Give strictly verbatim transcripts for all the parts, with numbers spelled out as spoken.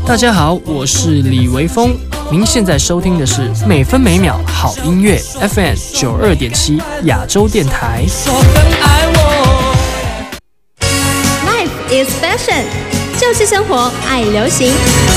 大家好，我是李维峰，您现在收听的是每分每秒好音乐 F M 九二点七亚洲电台。 Life is fashion， 就是生活，爱流行。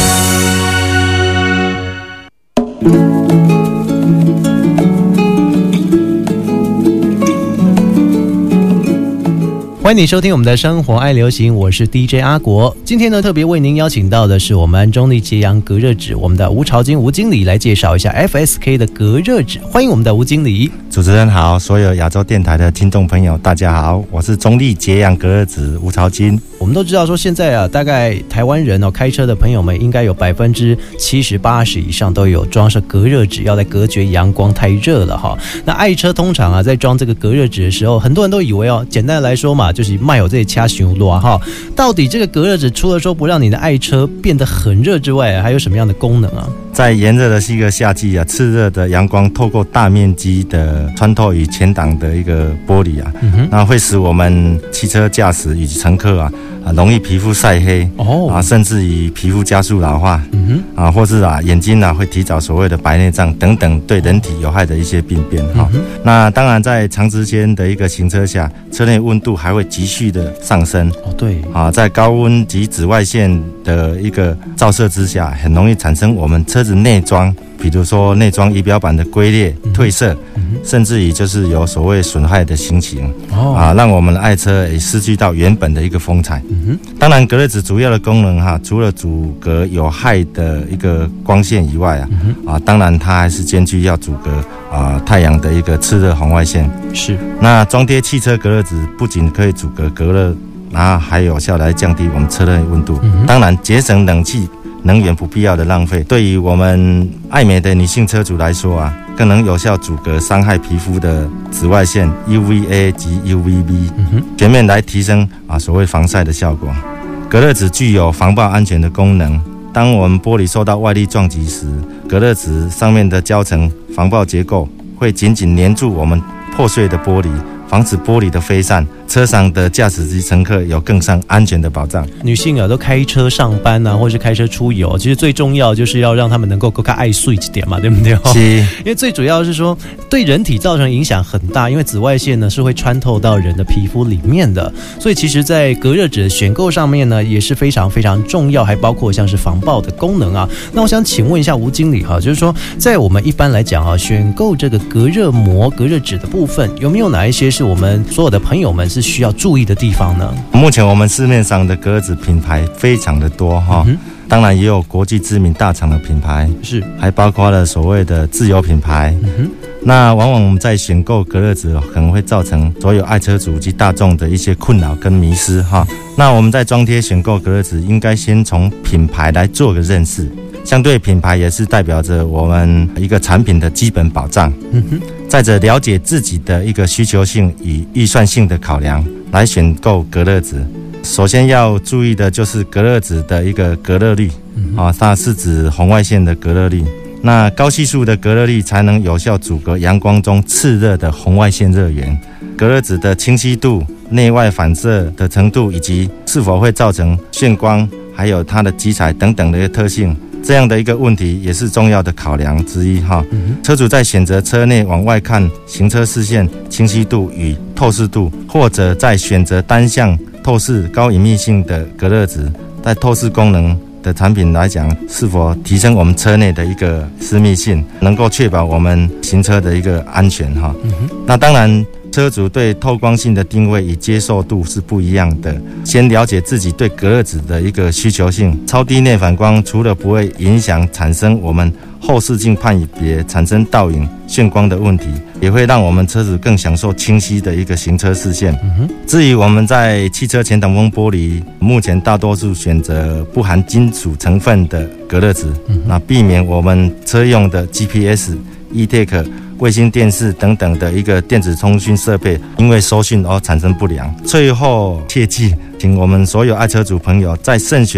欢迎你收听我们的生活爱流行，我是 D J 阿国。今天呢，特别为您邀请到的是我们中立捷阳隔热纸，我们的吴朝金吴经理来介绍一下 F S K 的隔热纸。欢迎我们的吴经理。 主持人好，所有亚洲电台的听众朋友大家好，我是中立捷阳隔热纸吴朝金。 我们都知道说现在啊，大概台湾人哦，开车的朋友们应该有百分之七十八十以上都有装上隔热纸，要来隔绝阳光太热了哈。那爱车通常啊，在装这个隔热纸的时候，很多人都以为哦，简单的来说嘛，就是卖有这些掐修罗哈。到底这个隔热纸除了说不让你的爱车变得很热之外，还有什么样的功能啊？ 在炎热的是一个夏季啊，炽热的阳光透过大面积的穿透与前挡的一个玻璃啊，嗯、那会使我们汽车驾驶以及乘客啊。啊，容易皮肤晒黑哦，啊，甚至于皮肤加速老化，嗯哼，啊，或是啊眼睛啊会提早所谓的白内障等等对人体有害的一些病变哈、嗯。那当然，在长时间的一个行车下，车内温度还会急剧的上升哦，对，啊，在高温及紫外线的一个照射之下，很容易产生我们车子内装。比如说内装仪表板的龟裂、褪色，嗯、甚至于就是有所谓损害的情形、哦、啊，让我们的爱车也失去到原本的一个风采。嗯、当然，隔热纸主要的功能哈，除了阻隔有害的一个光线以外啊，嗯、啊，当然它还是兼具要阻隔啊太阳的一个炽热红外线。是。那装贴汽车隔热纸不仅可以阻隔隔热，然后还有效来降低我们车内温度。嗯、当然，节省冷气。能源不必要的浪费，对于我们爱美的女性车主来说啊，更能有效阻隔伤害皮肤的紫外线 U V A 及 U V B， 全面来提升啊所谓防晒的效果。隔热纸具有防爆安全的功能，当我们玻璃受到外力撞击时，隔热纸上面的胶层防爆结构会紧紧粘住我们破碎的玻璃，防止玻璃的飞散，车上的驾驶及乘客有更上安全的保障。 女性啊，都开车上班啊，或是开车出游，其实最重要就是要让他们能够更爱睡一点嘛，对不对？是，因为最主要是说对人体造成影响很大，因为紫外线呢是会穿透到人的皮肤里面的，所以其实在隔热纸的选购上面呢也是非常非常重要，还包括像是防爆的功能啊。那我想请问一下吴经理哈，就是说在我们一般来讲啊，选购这个隔热膜、隔热纸的部分，有没有哪一些是我们所有的朋友们是需要注意的地方呢？ 目前我们市面上的隔热纸品牌非常的多哈、嗯，当然也有国际知名大厂的品牌，是，还包括了所谓的自有品牌。嗯、那往往我们在选购隔热纸可能会造成所有爱车主及大众的一些困扰跟迷失哈。那我们在装贴选购隔热纸，应该先从品牌来做个认识。相对品牌也是代表着我们一个产品的基本保障。嗯哼。再者，了解自己的一个需求性与预算性的考量，来选购隔热纸。首先要注意的就是隔热纸的一个隔热率，嗯、啊，它是指红外线的隔热率。那高系数的隔热率才能有效阻隔阳光中炽热的红外线热源。隔热纸的清晰度、内外反射的程度，以及是否会造成眩光，还有它的基材等等的一个特性。这样的一个问题也是重要的考量之一哈。嗯、车主在选择车内往外看行车视线清晰度与透视度，或者在选择单向透视高隐秘性的隔热纸，在透视功能的产品来讲，是否提升我们车内的一个私密性，能够确保我们行车的一个安全哈。嗯、那当然。车主对透光性的定位与接受度是不一样的，先了解自己对隔热纸的一个需求性。超低内反光除了不会影响产生我们后视镜判别产生倒影、眩光的问题，也会让我们车子更享受清晰的一个行车视线。嗯、至于我们在汽车前挡风玻璃，目前大多数选择不含金属成分的隔热纸，嗯、那避免我们车用的 G P S、E-T A C卫星电视等等的一个电子通讯设备因为收讯而产生不良。最后切记，请我们所有爱车主朋友在慎选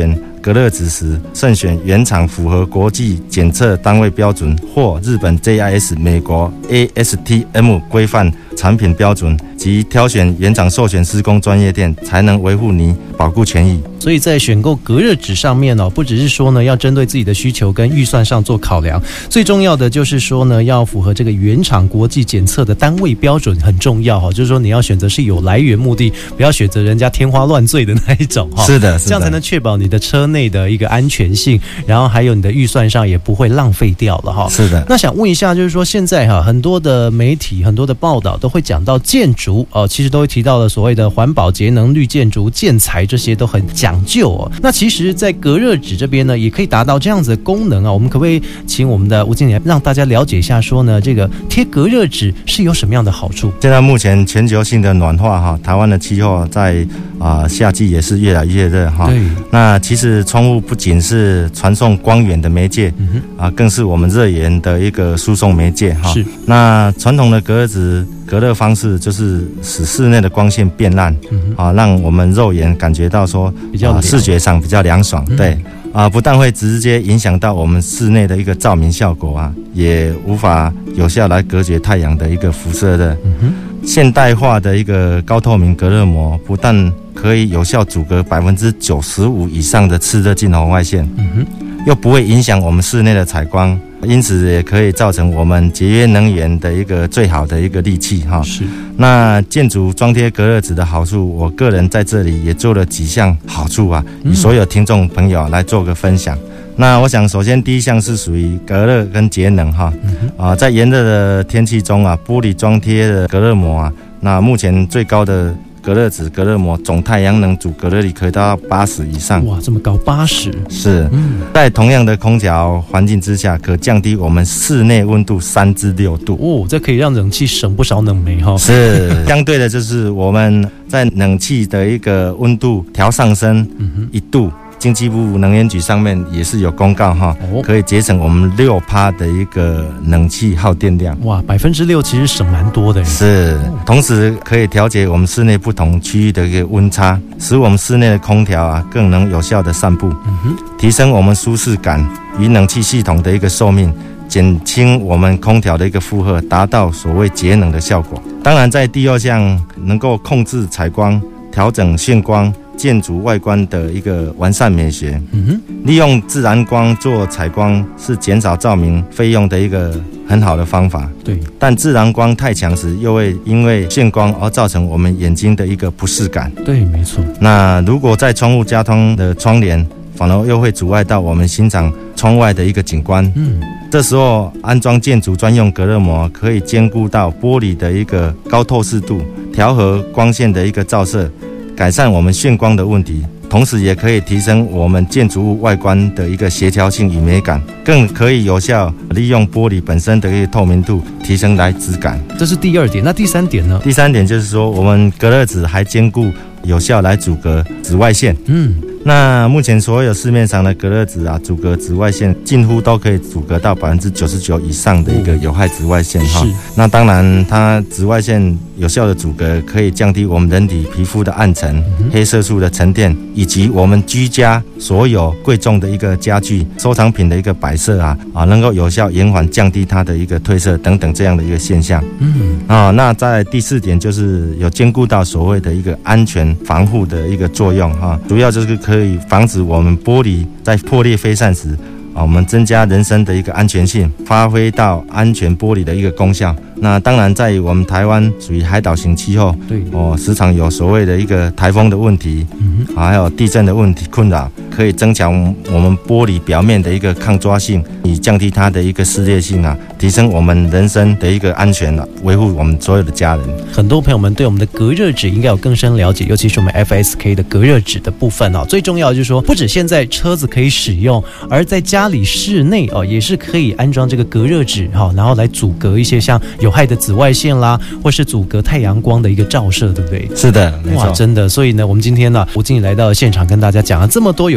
隔热纸时，慎选原厂符合国际检测单位标准或日本 J I S、美国 A S T M 规范产品标准，及挑选原厂授权施工专业店，才能维护你保固权益。 所以在选购隔热纸上面哦，不只是说呢要针对自己的需求跟预算上做考量，最重要的就是说呢要符合这个原厂国际检测的单位标准，很重要哈。就是说你要选择是有来源目的，不要选择人家天花乱坠的那一种哈。 是的，是的， 这样才能确保你的车内的一个安全性，然后还有你的预算上也不会浪费掉了哈。 是的。 那想问一下，就是说现在哈很多的媒体、很多的报道都会讲到建筑哦，其实都会提到了所谓的环保节能、绿建筑、建材，这些都很讲究哦。那其实，在隔热纸这边呢，也可以达到这样子的功能啊。我们可不可以请我们的吴经理让大家了解一下，说呢，这个贴隔热纸是有什么样的好处？ 现在目前全球性的暖化哈，台湾的气候在啊、呃、夏季也是越来越热哈。那其实窗户不仅是传送光源的媒介，嗯、啊，更是我们热源的一个输送媒介哈。是。那传统的隔热纸隔热方式就是使室内的光线变暗，嗯、啊，让我们肉眼感觉到说比较、啊、视觉上比较凉爽，嗯、对。啊，不但会直接影响到我们室内的一个照明效果啊，也无法有效来隔绝太阳的一个辐射的。嗯哼，现代化的一个高透明隔热膜，不但可以有效阻隔百分之九十五以上的次热近红外线，嗯哼，又不会影响我们室内的采光。因此也可以造成我们节约能源的一个最好的一个利器哈。是。那建筑装贴隔热纸的好处，我个人在这里也做了几项好处啊，与所有听众朋友来做个分享。嗯、那我想，首先第一项是属于隔热跟节能哈。嗯、啊，在炎热的天气中啊，玻璃装贴的隔热膜啊，那目前最高的隔热纸、隔热膜总太阳能阻隔热力可以到八十以上。 哇，这么高，八十是。嗯，在同样的空调环境之下，可降低我们室内温度三至六度。 哦，这可以让冷气省不少冷媒哈。 是，相对的就是我们在冷气的一个温度调上升一度。经济部能源局上面也是有公告哈，可以节省我们六趴的一个冷气耗电量。 哇，百分之六其实省蛮多的。 是，同时可以调节我们室内不同区域的一个温差，使我们室内的空调啊更能有效的散布，嗯哼，提升我们舒适感与冷气系统的一个寿命，减轻我们空调的一个负荷，达到所谓节能的效果。当然，在第二项能够控制采光，调整眩光。建筑外观的一个完善美学，嗯哼，利用自然光做采光是减少照明费用的一个很好的方法。对，但自然光太强时，又会因为眩光而造成我们眼睛的一个不适感。 对，没错。 那如果在窗户加装的窗帘，反而又会阻碍到我们欣赏窗外的一个景观。嗯，这时候安装建筑专用隔热膜，可以兼顾到玻璃的一个高透视度，调和光线的一个照射。改善我们眩光的问题，同时也可以提升我们建筑物外观的一个协调性与美感，更可以有效利用玻璃本身的一个透明度，提升来质感。 这是第二点。那第三点呢？ 第三点就是说，我们隔热纸还兼顾有效来阻隔紫外线。嗯。那目前所有市面上的隔热纸啊，阻隔紫外线近乎都可以阻隔到百分之九十九以上的一个有害紫外线哈。那当然，它紫外线有效的阻隔，可以降低我们人体皮肤的暗沉、嗯、黑色素的沉淀，以及我们居家所有贵重的一个家具、收藏品的一个摆设啊啊，能够有效延缓、降低它的一个褪色等等这样的一个现象。嗯啊，那在第四点就是有兼顾到所谓的一个安全防护的一个作用哈，主要就是可以。可以防止我们玻璃在破裂飞散时啊，我们增加人身的一个安全性，发挥到安全玻璃的一个功效。那当然，在我们台湾属于海岛型气候，对哦，时常有所谓的一个台风的问题，嗯、还有地震的问题困扰，可以增强我们玻璃表面的一个抗抓性，以降低它的一个撕裂性啊，提升我们人身的一个安全啊，维护我们所有的家人。 很多朋友们对我们的隔热纸应该有更深了解，尤其是我们 F S K 的隔热纸的部分哦。最重要的就是说，不止现在车子可以使用，而在家里室内哦，也是可以安装这个隔热纸哈、哦，然后来阻隔一些像有害的紫外线啦，或是阻隔太阳光的一个照射，对不对？ 是的，没错。 哇，真的。所以呢，我们今天呢，吴经理来到现场跟大家讲了这么多有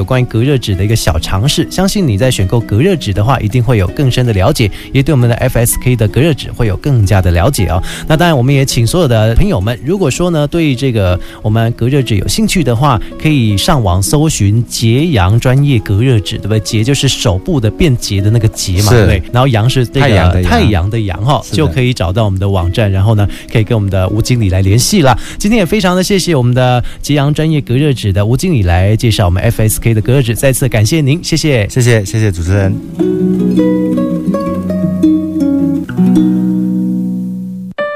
关于隔热纸的一个小常识，相信你在选购隔热纸的话，一定会有更深的了解，也对我们的 F S K 的隔热纸会有更加的了解哦。那当然，我们也请所有的朋友们，如果说呢对这个我们隔热纸有兴趣的话，可以上网搜寻洁阳专业隔热纸，对不对？洁就是手部的变洁的那个洁嘛，对不对？然后阳是这个太阳的阳，太阳的阳哈，就可以找到我们的网站，然后呢可以跟我们的吴经理来联系啦。今天也非常的谢谢我们的洁阳专业隔热纸的吴经理来介绍我们 F S K 的隔热纸，再次感谢您，谢谢， 谢谢，谢谢主持人。